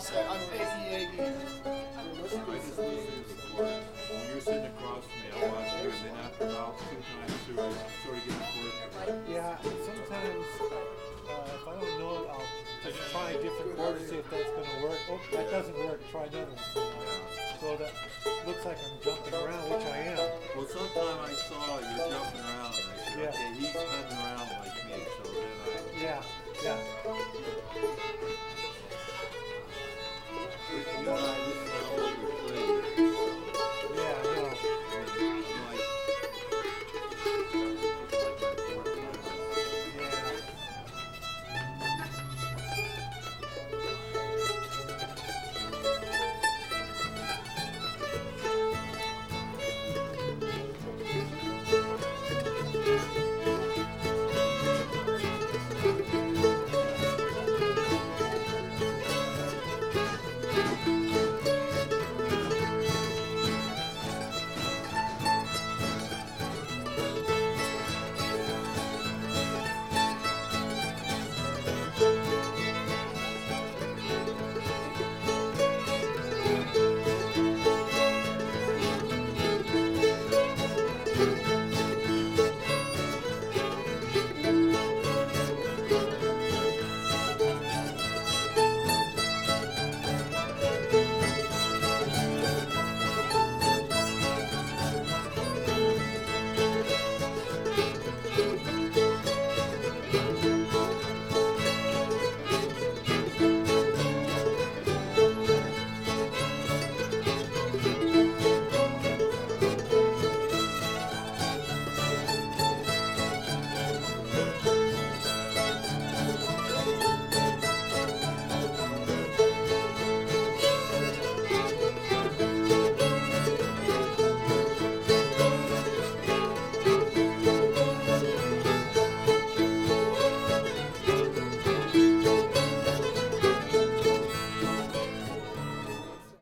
offset. I'm AEAB. I just listen to the chorus. When you're sitting across from me, I'm watching you, and then after about 2 times through, I sort of get the chorus. Yeah, sometimes if I don't know it, I'll just try a different chord to see if that's going to work. Oh, that doesn't work. Try another one. So that looks like I'm jumping around, which I am. Well, sometime I saw you jumping around, and I said, Yeah. okay, he's humming